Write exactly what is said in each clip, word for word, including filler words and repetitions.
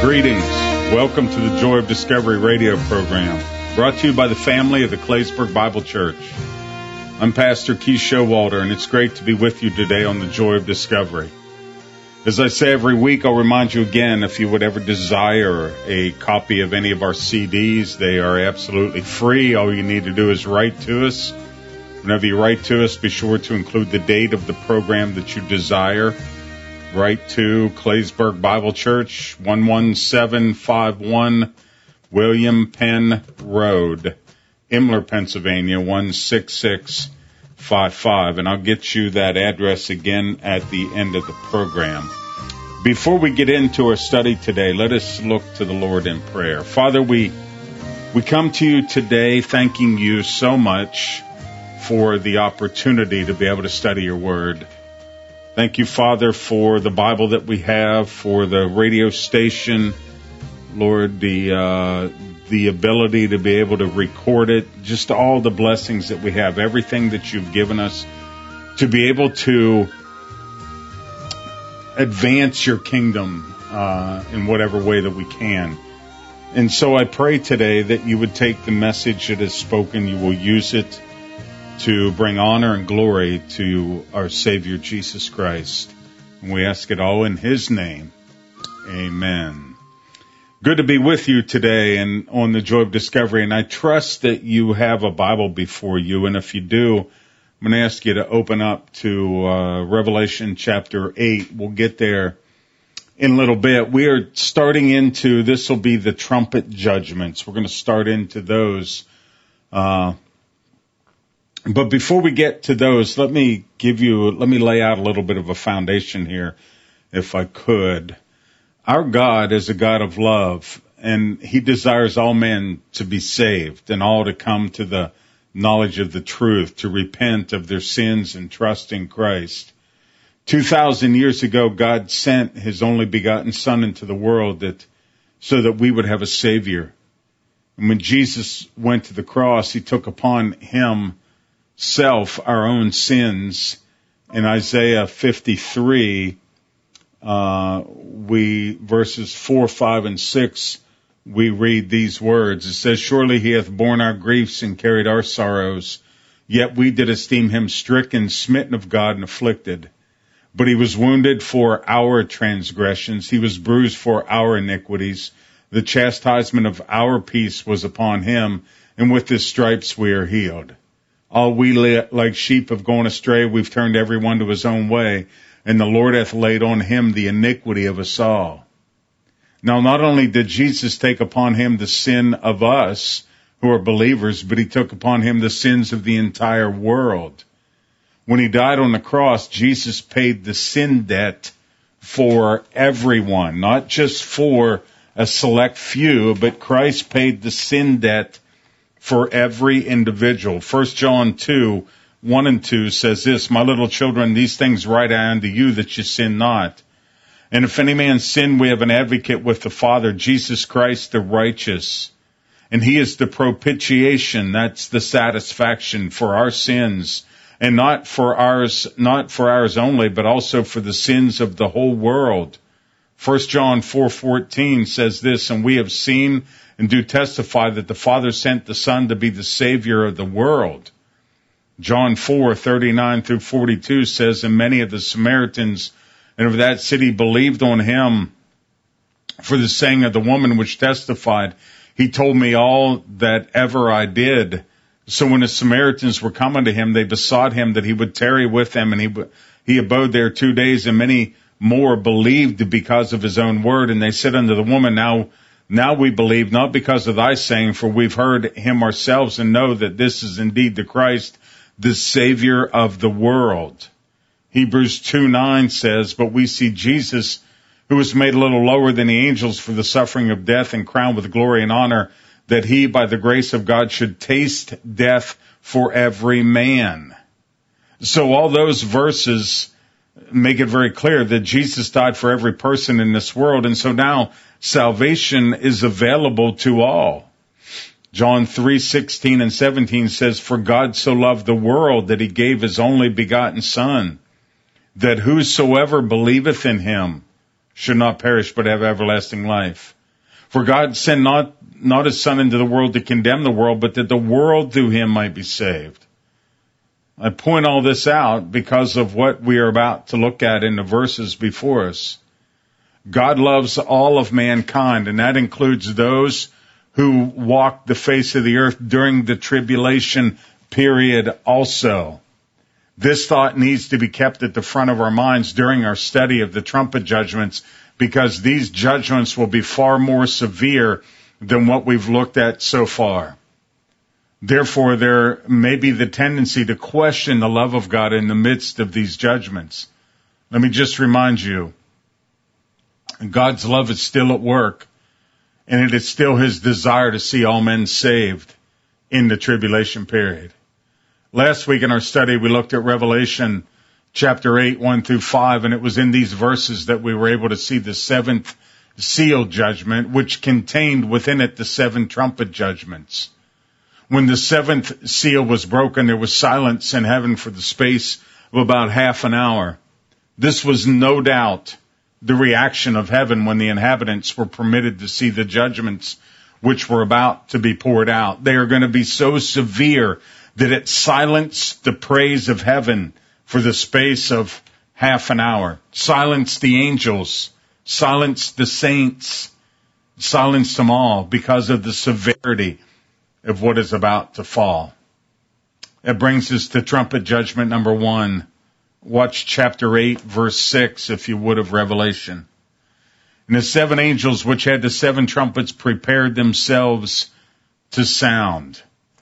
Greetings. Welcome to the Joy of Discovery radio program, brought to you by the family of the Claysburg Bible Church. I'm Pastor Keith Showalter, and it's great to be with you today on the Joy of Discovery. As I say every week, I'll remind you again, if you would ever desire a copy of any of our C Ds, they are absolutely free. All you need to do is write to us. Whenever you write to us, be sure to include the date of the program that you desire. Write to Claysburg Bible Church, one seven five one William Penn Road, Imler, Pennsylvania, one six six five five. And I'll get you that address again at the end of the program. Before we get into our study today, let us look to the Lord in prayer. Father, we we come to you today thanking you so much for the opportunity to be able to study your word. Thank you, Father, for the Bible that we have, for the radio station, Lord, the uh, the ability to be able to record it, just all the blessings that we have, everything that you've given us to be able to advance your kingdom uh, in whatever way that we can. And so I pray today that you would take the message that is spoken, you will use it to bring honor and glory to our Savior, Jesus Christ. And we ask it all in His name. Amen. Good to be with you today and on the Joy of Discovery. And I trust that you have a Bible before you. And if you do, I'm going to ask you to open up to uh, Revelation chapter eight. We'll get there in a little bit. We are starting into, this will be the trumpet judgments. We're going to start into those uh But before we get to those, let me give you, let me lay out a little bit of a foundation here, if I could. Our God is a God of love, and He desires all men to be saved and all to come to the knowledge of the truth, to repent of their sins and trust in Christ. Two thousand years ago, God sent His only begotten Son into the world that so that we would have a Savior. And when Jesus went to the cross, He took upon Him self our own sins. In Isaiah fifty-three, uh, we verses four, five, and six, we read these words. It says, "Surely He hath borne our griefs and carried our sorrows, yet we did esteem Him stricken, smitten of God, and afflicted. But He was wounded for our transgressions, He was bruised for our iniquities. The chastisement of our peace was upon Him, and with His stripes we are healed. All we like sheep have gone astray, we've turned every one to his own way, and the Lord hath laid on Him the iniquity of us all." Now, not only did Jesus take upon Him the sin of us who are believers, but He took upon Him the sins of the entire world. When He died on the cross, Jesus paid the sin debt for everyone, not just for a select few, but Christ paid the sin debt for every individual. First John two, one and two says this, "My little children, these things write I unto you, that you sin not. And if any man sin, we have an advocate with the Father, Jesus Christ the righteous. And He is the propitiation," that's the satisfaction for our sins, and not for ours, not for ours only, but also for the sins of the whole world. First John four fourteen says this, "And we have seen and do testify that the Father sent the Son to be the Savior of the world." John four thirty-nine through forty-two says, "And many of the Samaritans and of that city believed on Him for the saying of the woman which testified, He told me all that ever I did. So when the Samaritans were coming to Him, they besought Him that He would tarry with them, and He he abode there two days, and many more believed because of His own word. And they said unto the woman, Now Now we believe, not because of thy saying, for we've heard Him ourselves and know that this is indeed the Christ, the Savior of the world." Hebrews two nine says, "But we see Jesus, who was made a little lower than the angels for the suffering of death and crowned with glory and honor, that He, by the grace of God, should taste death for every man." So all those verses make it very clear that Jesus died for every person in this world. And so now salvation is available to all. John three sixteen and seventeen says, "For God so loved the world that He gave His only begotten Son, that whosoever believeth in Him should not perish but have everlasting life. For God sent not, not his Son into the world to condemn the world, but that the world through him might be saved. I point all this out because of what we are about to look at in the verses before us. God loves all of mankind, and that includes those who walk the face of the earth during the tribulation period also. This thought needs to be kept at the front of our minds during our study of the trumpet judgments, because these judgments will be far more severe than what we've looked at so far. Therefore, there may be the tendency to question the love of God in the midst of these judgments. Let me just remind you, God's love is still at work, and it is still his desire to see all men saved in the tribulation period. Last week in our study, we looked at Revelation chapter eight, one through five, and it was in these verses that we were able to see the seventh seal judgment, which contained within it the seven trumpet judgments. When the seventh seal was broken, there was silence in heaven for the space of about half an hour. This was no doubt the reaction of heaven when the inhabitants were permitted to see the judgments which were about to be poured out. They are going to be so severe that it silenced the praise of heaven for the space of half an hour. Silenced the angels, silenced the saints, silenced them all because of the severity of what is about to fall. That brings us to trumpet judgment number one. Watch chapter eight, verse six, if you would, of Revelation. And the seven angels which had the seven trumpets prepared themselves to sound.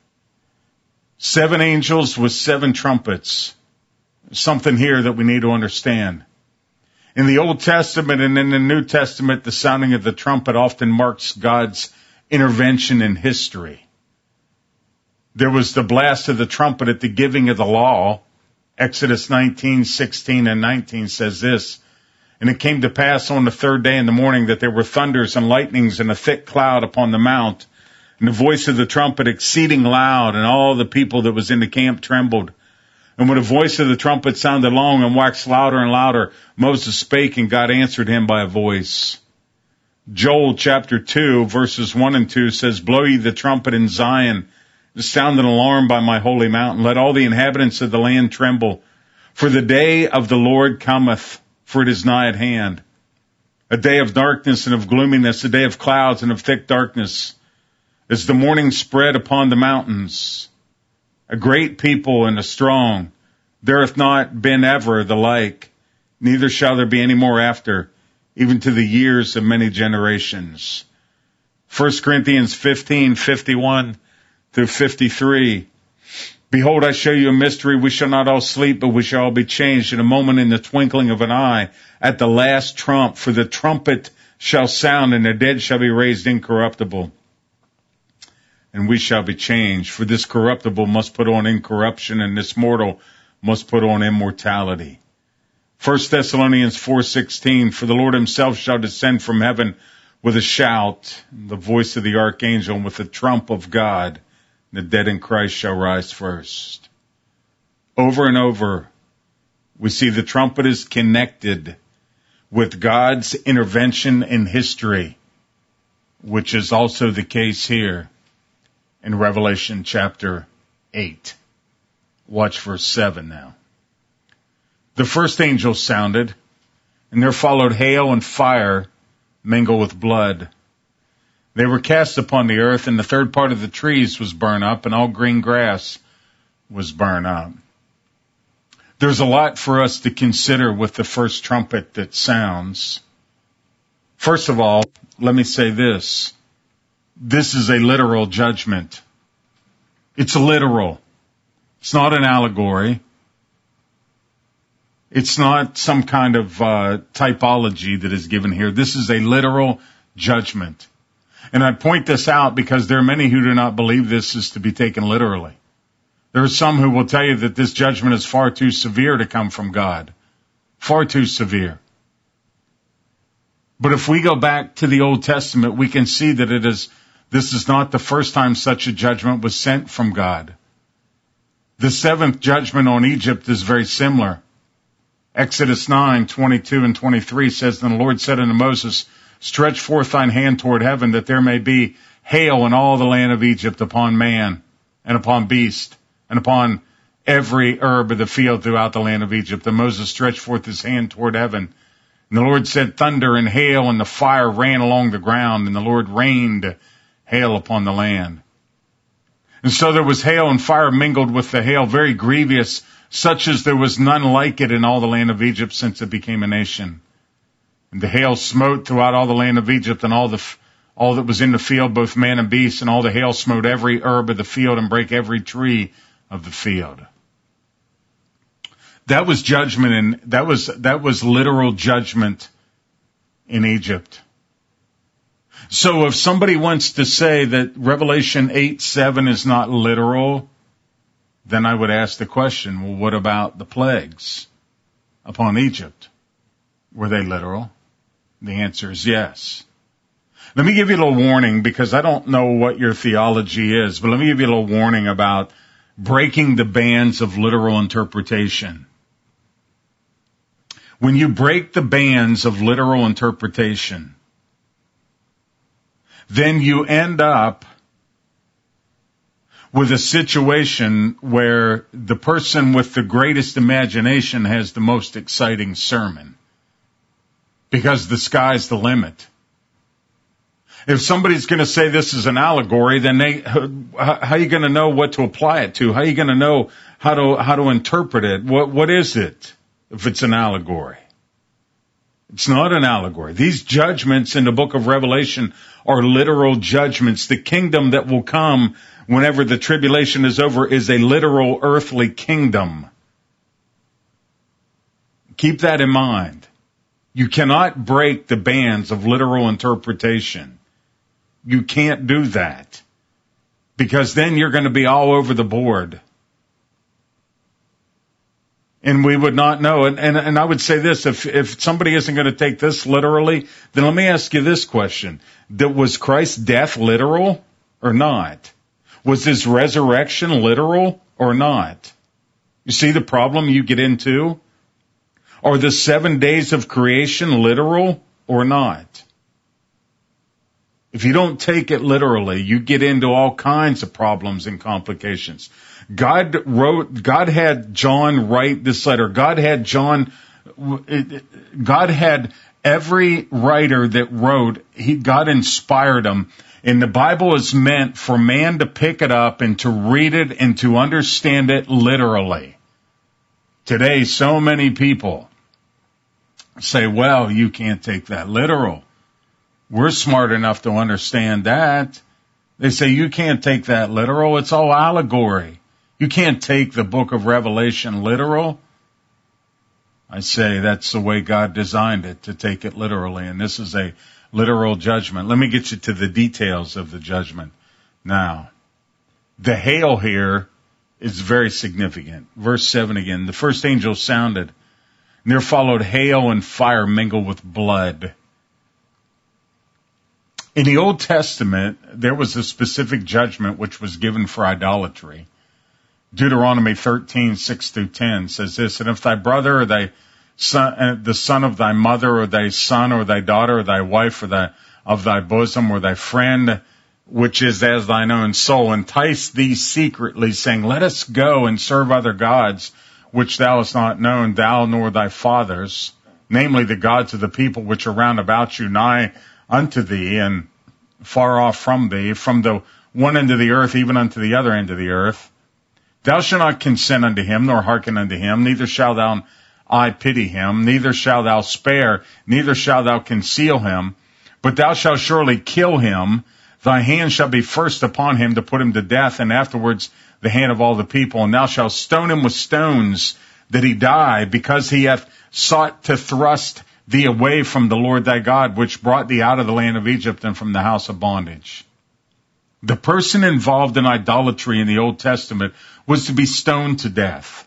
Seven angels with seven trumpets. Something here that we need to understand. In the Old Testament and in the New Testament, the sounding of the trumpet often marks God's intervention in history. There was the blast of the trumpet at the giving of the law. Exodus nineteen, sixteen, and nineteen says this, and it came to pass on the third day in the morning that there were thunders and lightnings and a thick cloud upon the mount, and the voice of the trumpet exceeding loud, and all the people that was in the camp trembled. And when the voice of the trumpet sounded long and waxed louder and louder, Moses spake, and God answered him by a voice. Joel chapter two, verses one and two says, Blow ye the trumpet in Zion, sound an alarm by my holy mountain. Let all the inhabitants of the land tremble. For the day of the Lord cometh, for it is nigh at hand. A day of darkness and of gloominess, a day of clouds and of thick darkness, as the morning spread upon the mountains. A great people and a strong. There hath not been ever the like, neither shall there be any more after, even to the years of many generations. First Corinthians fifteen, fifty-one through fifty-three. Behold, I show you a mystery. We shall not all sleep, but we shall all be changed in a moment, in the twinkling of an eye, at the last trump. For the trumpet shall sound, and the dead shall be raised incorruptible, and we shall be changed. For this corruptible must put on incorruption, and this mortal must put on immortality. First Thessalonians four sixteen. For the Lord himself shall descend from heaven with a shout, the voice of the archangel, and with the trump of God. The dead in Christ shall rise first. Over and over, we see the trumpet is connected with God's intervention in history, which is also the case here in Revelation chapter eight. Watch verse seven now. The first angel sounded, and there followed hail and fire mingled with blood. They were cast upon the earth, and the third part of the trees was burned up, and all green grass was burned up. There's a lot for us to consider with the first trumpet that sounds. First of all, let me say this. This is a literal judgment. It's literal. It's not an allegory. It's not some kind of uh, typology that is given here. This is a literal judgment. And I point this out because there are many who do not believe this is to be taken literally. There are some who will tell you that this judgment is far too severe to come from God. Far too severe. But if we go back to the Old Testament, we can see that it is, this is not the first time such a judgment was sent from God. The seventh judgment on Egypt is very similar. Exodus nine, twenty-two and twenty-three says, "And the Lord said unto Moses, stretch forth thine hand toward heaven, that there may be hail in all the land of Egypt upon man, and upon beast, and upon every herb of the field throughout the land of Egypt. And Moses stretched forth his hand toward heaven. And the Lord said, thunder and hail and the fire ran along the ground, and the Lord rained hail upon the land. And so there was hail and fire mingled with the hail, very grievous, such as there was none like it in all the land of Egypt since it became a nation. And the hail smote throughout all the land of Egypt, and all the all that was in the field, both man and beast, and all the hail smote every herb of the field and brake every tree of the field." That was judgment, and that was that was literal judgment in Egypt. So if somebody wants to say that Revelation eight seven is not literal, then I would ask the question, well, what about the plagues upon Egypt? Were they literal? The answer is yes. Let me give you a little warning, because I don't know what your theology is, but let me give you a little warning about breaking the bands of literal interpretation. When you break the bands of literal interpretation, then you end up with a situation where the person with the greatest imagination has the most exciting sermon, because the sky's the limit. If somebody's going to say this is an allegory, then they, how are you going to know what to apply it to? How are you going to know how to, how to interpret it? What, what is it if it's an allegory? It's not an allegory. These judgments in the book of Revelation are literal judgments. The kingdom that will come whenever the tribulation is over is a literal earthly kingdom. Keep that in mind. You cannot break the bands of literal interpretation. You can't do that, because then you're going to be all over the board. And we would not know. And, and, and I would say this, if, if somebody isn't going to take this literally, then let me ask you this question. That was Christ's death literal or not? Was his resurrection literal or not? You see the problem you get into? Are the seven days of creation literal or not? If you don't take it literally, you get into all kinds of problems and complications. God wrote, God had John write this letter. God had John, God had every writer that wrote, he, God inspired them. And the Bible is meant for man to pick it up and to read it and to understand it literally. Today, so many people say, well, you can't take that literal. We're smart enough to understand that. They say, you can't take that literal. It's all allegory. You can't take the book of Revelation literal. I say that's the way God designed it, to take it literally. And this is a literal judgment. Let me get you to the details of the judgment. Now, the hail here is very significant. Verse seven again. The first angel sounded, and there followed hail and fire mingled with blood. In the Old Testament, there was a specific judgment which was given for idolatry. Deuteronomy thirteen, six through ten says this, and if thy brother or thy son, uh, the son of thy mother or thy son or thy daughter or thy wife or thy, of thy bosom or thy friend, which is as thine own soul, entice thee secretly, saying, let us go and serve other gods, which thou hast not known, thou nor thy fathers, namely the gods of the people which are round about you, nigh unto thee and far off from thee, from the one end of the earth even unto the other end of the earth. Thou shalt not consent unto him, nor hearken unto him, neither shalt thou I pity him, neither shalt thou spare, neither shalt thou conceal him, but thou shalt surely kill him. Thy hand shall be first upon him to put him to death, and afterwards the hand of all the people. And thou shalt stone him with stones, that he die, because he hath sought to thrust thee away from the Lord thy God, which brought thee out of the land of Egypt and from the house of bondage. The person involved in idolatry in the Old Testament was to be stoned to death.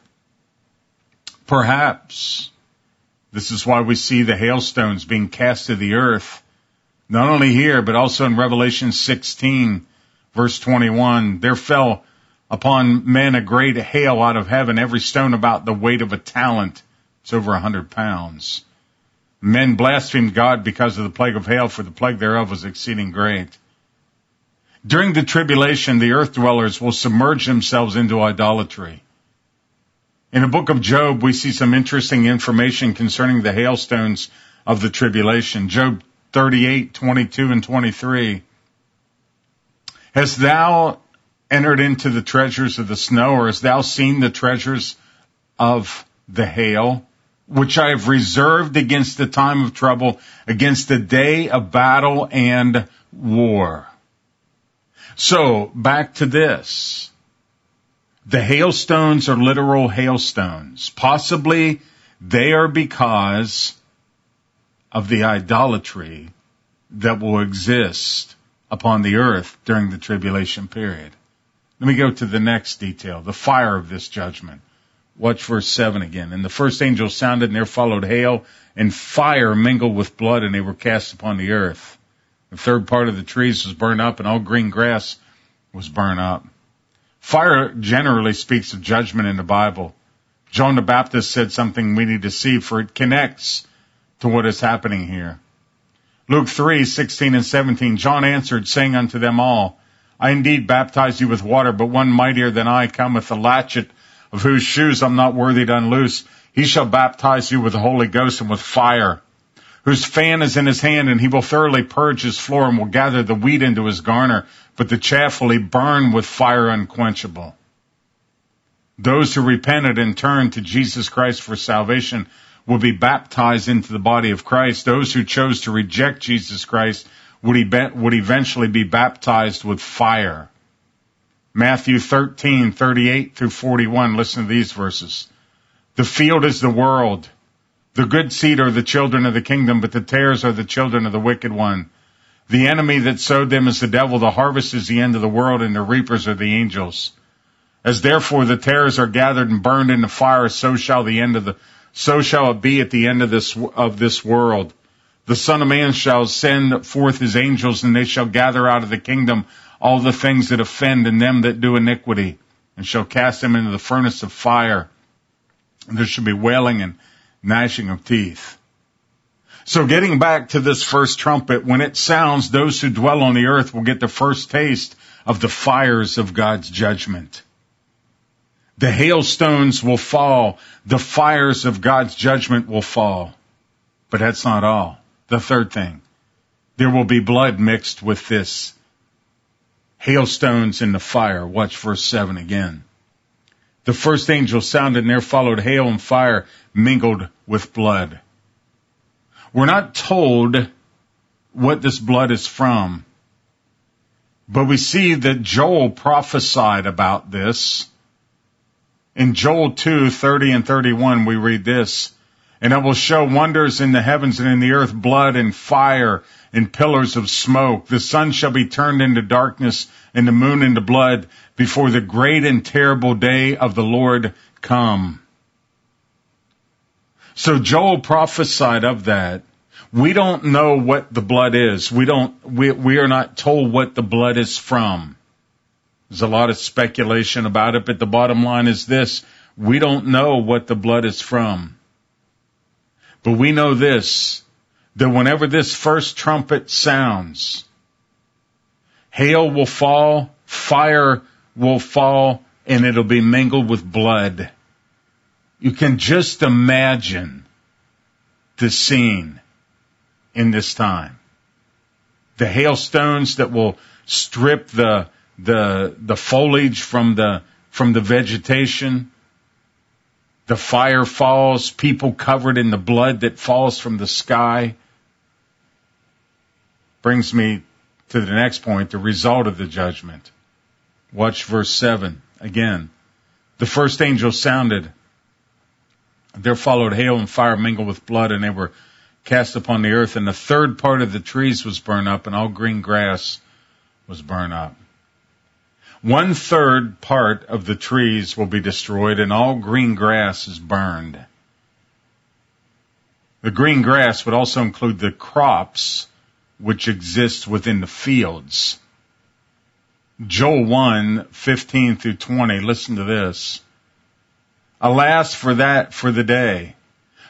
Perhaps this is why we see the hailstones being cast to the earth, not only here, but also in Revelation sixteen, verse twenty-one. There fell upon men a great hail out of heaven, every stone about the weight of a talent, It's over a hundred pounds. Men blasphemed God because of the plague of hail, for the plague thereof was exceeding great. During the tribulation, the earth dwellers will submerge themselves into idolatry. In the book of Job, we see some interesting information concerning the hailstones of the tribulation. Job thirty-eight, twenty-two and twenty-three. Hast thou entered into the treasures of the snow, or hast thou seen the treasures of the hail, which I have reserved against the time of trouble, against the day of battle and war? So, back to this. The hailstones are literal hailstones. Possibly they are because of the idolatry that will exist upon the earth during the tribulation period. Let me go to the next detail, the fire of this judgment. Watch verse seven again. And the first angel sounded, and there followed hail, and fire mingled with blood, and they were cast upon the earth. The third part of the trees was burned up, and all green grass was burned up. Fire generally speaks of judgment in the Bible. John the Baptist said something we need to see, for it connects to what is happening here. Luke three, sixteen and seventeen, John answered, saying unto them all, I indeed baptize you with water, but one mightier than I cometh, the latchet of whose shoes I'm not worthy to unloose. He shall baptize you with the Holy Ghost and with fire, whose fan is in his hand, and he will thoroughly purge his floor, and will gather the wheat into his garner, but the chaff will he burn with fire unquenchable. Those who repented and turned to Jesus Christ for salvation will be baptized into the body of Christ. Those who chose to reject Jesus Christ would, he be, would eventually be baptized with fire. Matthew thirteen, thirty-eight through forty-one, listen to these verses. The field is the world. The good seed are the children of the kingdom, but the tares are the children of the wicked one. The enemy that sowed them is the devil. The harvest is the end of the world, and the reapers are the angels. As therefore the tares are gathered and burned in the fire, so shall the end of the so shall it be at the end of this of this world. The Son of Man shall send forth his angels, and they shall gather out of the kingdom all the things that offend and them that do iniquity, and shall cast them into the furnace of fire. And there shall be wailing and gnashing of teeth. So getting back to this first trumpet, when it sounds, those who dwell on the earth will get the first taste of the fires of God's judgment. The hailstones will fall. The fires of God's judgment will fall. But that's not all. The third thing, there will be blood mixed with this. Hailstones in the fire. Watch verse seven again. The first angel sounded, and there followed hail and fire mingled with blood. We're not told what this blood is from, but we see that Joel prophesied about this. In Joel two, thirty and thirty-one, we read this, and I will show wonders in the heavens and in the earth, blood and fire and pillars of smoke. The sun shall be turned into darkness and the moon into blood before the great and terrible day of the Lord come. So Joel prophesied of that. We don't know what the blood is. We don't, we, we are not told what the blood is from. There's a lot of speculation about it, but the bottom line is this. We don't know what the blood is from. But we know this, that whenever this first trumpet sounds, hail will fall, fire will fall, and it'll be mingled with blood. You can just imagine the scene in this time. The hailstones that will strip the the the foliage from the from the vegetation. The fire falls, people covered in the blood that falls from the sky. Brings me to the next point, the result of the judgment. Watch verse seven again. The first angel sounded. There followed hail and fire mingled with blood, and they were cast upon the earth. And the third part of the trees was burned up, and all green grass was burned up. One third part of the trees will be destroyed, and all green grass is burned. The green grass would also include the crops which exist within the fields. Joel one, fifteen through twenty, listen to this. Alas for that, for the day,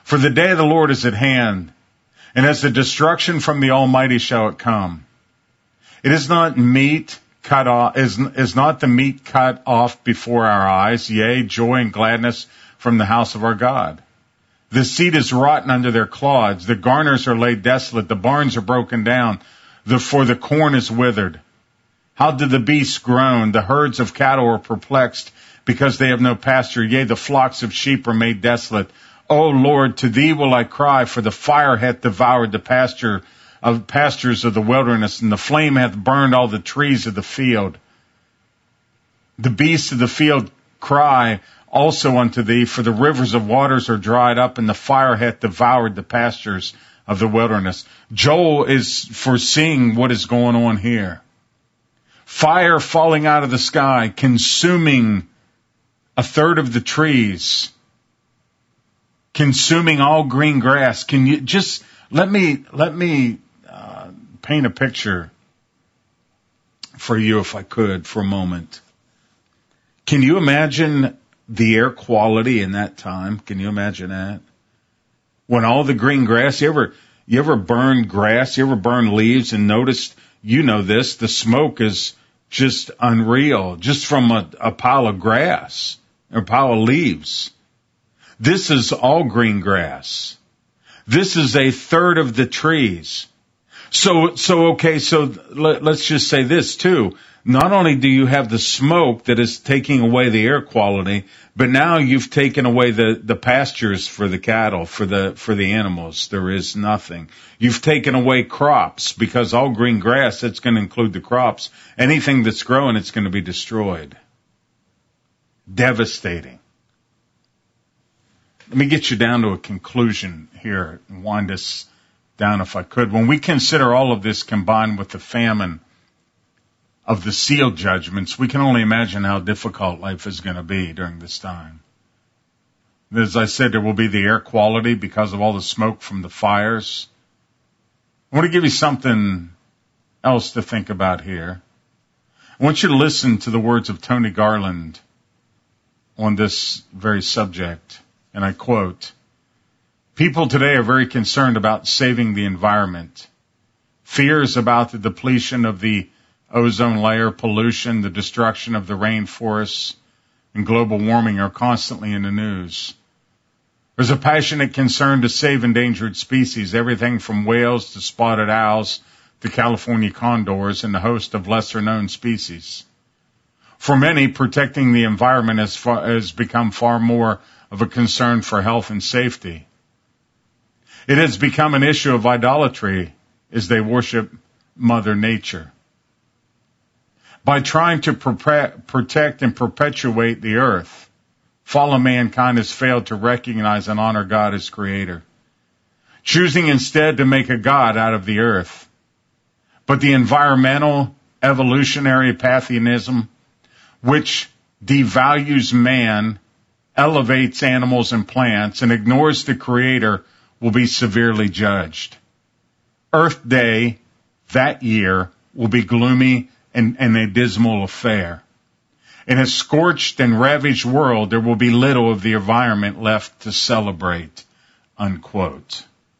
For the day of the Lord is at hand, and as the destruction from the Almighty shall it come. It is not meat cut off, is, is not the meat cut off before our eyes, yea, joy and gladness from the house of our God. The seed is rotten under their clods, the garners are laid desolate, the barns are broken down, the, for the corn is withered. How did the beasts groan? The herds of cattle are perplexed, because they have no pasture, yea, the flocks of sheep are made desolate. O Lord, to thee will I cry, for the fire hath devoured the pasture of pastures of the wilderness, and the flame hath burned all the trees of the field. The beasts of the field cry also unto thee, for the rivers of waters are dried up, and the fire hath devoured the pastures of the wilderness. Joel is foreseeing what is going on here. Fire falling out of the sky, consuming a third of the trees, consuming all green grass. Can you just let me let me uh, paint a picture for you, if I could, for a moment? Can you imagine the air quality in that time? Can you imagine that? When all the green grass, you ever you ever burn grass, you ever burn leaves and noticed, you know this, the smoke is just unreal, just from a, a pile of grass, or a pile of leaves. This is all green grass. This is a third of the trees. So, so okay, so let, let's just say this too. Not only do you have the smoke that is taking away the air quality, but now you've taken away the, the pastures for the cattle, for the, for the animals. There is nothing. You've taken away crops, because all green grass, that's going to include the crops. Anything that's growing, it's going to be destroyed. Devastating. Let me get you down to a conclusion here and wind us down if I could. When we consider all of this combined with the famine of the seal judgments, we can only imagine how difficult life is going to be during this time. As I said, there will be the air quality because of all the smoke from the fires. I want to give you something else to think about here. I want you to listen to the words of Tony Garland on this very subject, and I quote, "People today are very concerned about saving the environment. Fears about the depletion of the ozone layer, pollution, the destruction of the rainforests, and global warming are constantly in the news. There's a passionate concern to save endangered species, everything from whales to spotted owls to California condors and a host of lesser-known species. For many, protecting the environment has, far, has become far more of a concern for health and safety. It has become an issue of idolatry as they worship Mother Nature. By trying to protect and perpetuate the earth, fallen mankind has failed to recognize and honor God as creator, choosing instead to make a god out of the earth. But the environmental evolutionary pantheism, which devalues man, elevates animals and plants, and ignores the creator, will be severely judged. Earth Day that year will be gloomy and, and a dismal affair. In a scorched and ravaged world, there will be little of the environment left to celebrate," unquote.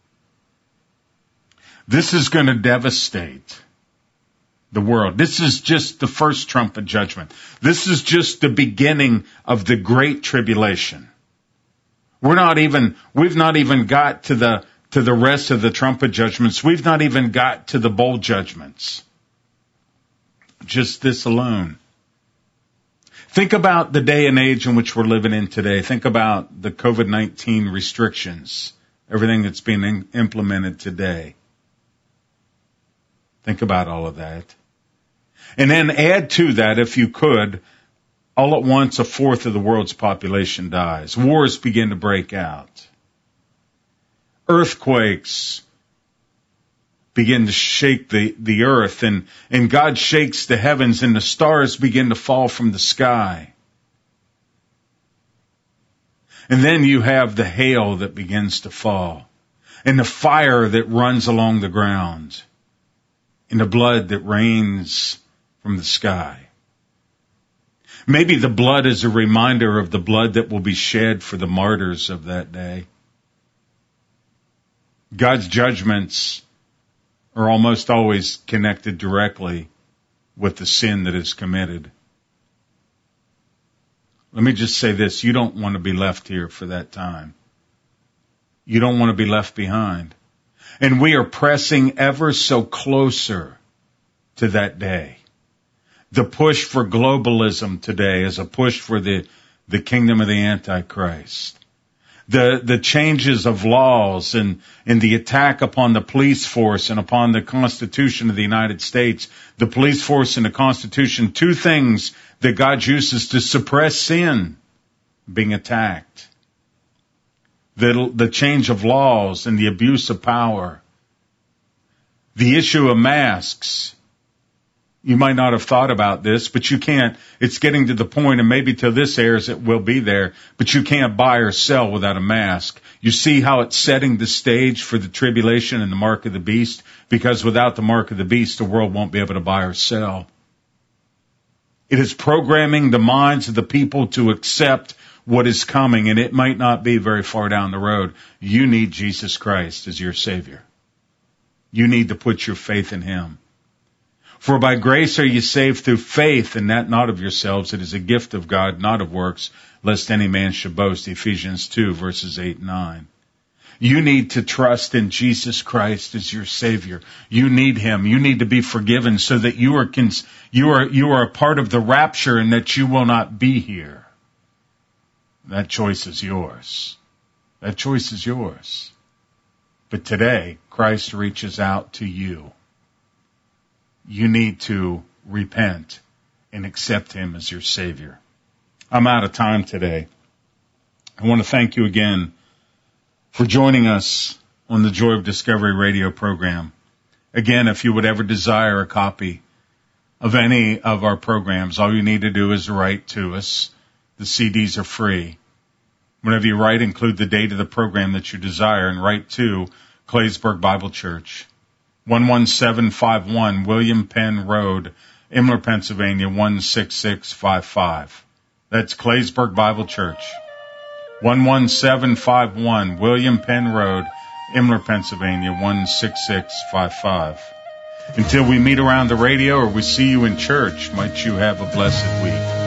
This is going to devastate the world. This is just the first trumpet judgment. This is just the beginning of the great tribulation. We're not even, we've not even got to the, to the rest of the trumpet judgments. We've not even got to the bowl judgments. Just this alone. Think about the day and age in which we're living in today. Think about the COVID nineteen restrictions, everything that's being in, implemented today. Think about all of that. And then add to that, if you could, all at once a fourth of the world's population dies. Wars begin to break out. Earthquakes begin to shake the, the earth, and, and God shakes the heavens, and the stars begin to fall from the sky. And then you have the hail that begins to fall, and the fire that runs along the ground, and the blood that rains from the sky. Maybe the blood is a reminder of the blood that will be shed for the martyrs of that day. God's judgments are almost always connected directly with the sin that is committed. Let me just say this. You don't want to be left here for that time. You don't want to be left behind. And we are pressing ever so closer to that day. The push for globalism today is a push for the, the kingdom of the Antichrist. The, the changes of laws and, and the attack upon the police force and upon the Constitution of the United States, the police force and the Constitution, two things that God uses to suppress sin being attacked. The, the change of laws and the abuse of power. The issue of masks. You might not have thought about this, but you can't, it's getting to the point, and maybe till this airs it will be there, but you can't buy or sell without a mask. You see how it's setting the stage for the tribulation and the mark of the beast? Because without the mark of the beast, the world won't be able to buy or sell. It is programming the minds of the people to accept what is coming, and it might not be very far down the road. You need Jesus Christ as your Savior. You need to put your faith in Him. For by grace are you saved through faith, and that not of yourselves. It is a gift of God, not of works, lest any man should boast. Ephesians two, verses eight and nine. You need to trust in Jesus Christ as your Savior. You need Him. You need to be forgiven so that you are, cons- you are, you are a part of the rapture and that you will not be here. That choice is yours. That choice is yours. But today, Christ reaches out to you. You need to repent and accept Him as your Savior. I'm out of time today. I want to thank you again for joining us on the Joy of Discovery radio program. Again, if you would ever desire a copy of any of our programs, all you need to do is write to us. The C Ds are free. Whenever you write, include the date of the program that you desire and write to Claysburg Bible Church, one one seven five one William Penn Road, Imler, Pennsylvania, one six six five five. That's Claysburg Bible Church. one one seven five one William Penn Road, Imler, Pennsylvania, one six six five five. Until we meet around the radio or we see you in church, might you have a blessed week.